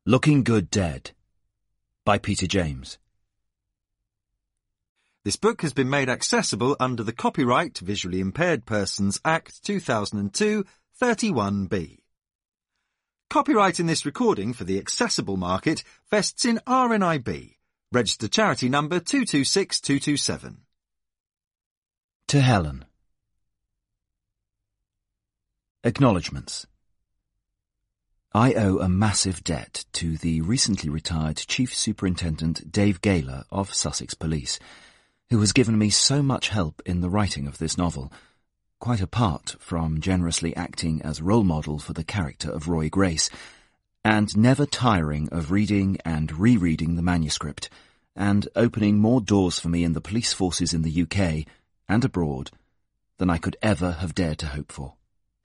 Looking Good Dead by Peter James. This book has been made accessible under the Copyright Visually Impaired Persons Act 2002, 31B. Copyright in this recording for the accessible market vests in RNIB, registered charity number 226227. To Helen. Acknowledgements. I owe a massive debt to the recently retired Chief Superintendent Dave Gaylor of Sussex Police, who has given me so much help in the writing of this novel, quite apart from generously acting as role model for the character of Roy Grace, and never tiring of reading and rereading the manuscript, and opening more doors for me in the police forces in the UK and abroad than I could ever have dared to hope for.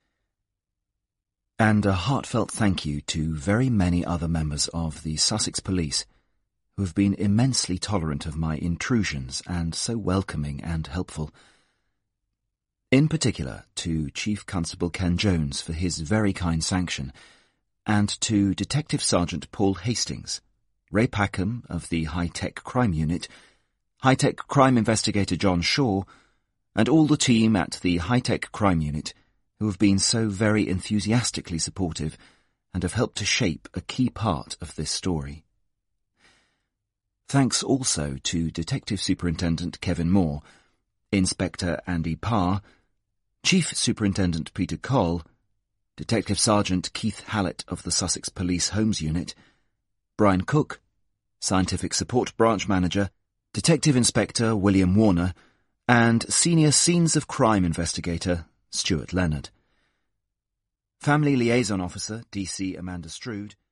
And a heartfelt thank you to very many other members of the Sussex Police who have been immensely tolerant of my intrusions and so welcoming and helpful. In particular to Chief Constable Ken Jones for his very kind sanction, and to Detective Sergeant Paul Hastings, Ray Packham of the High-Tech Crime Unit, High-Tech Crime Investigator John Shaw, and all the team at the High-Tech Crime Unit who have been so very enthusiastically supportive and have helped to shape a key part of this story. Thanks also to Detective Superintendent Kevin Moore, Inspector Andy Parr, Chief Superintendent Peter Coll, Detective Sergeant Keith Hallett of the Sussex Police Homes Unit, Brian Cook, Scientific Support Branch Manager, Detective Inspector William Warner, and Senior Scenes of Crime Investigator Stuart Leonard. Family Liaison Officer DC Amanda Strood,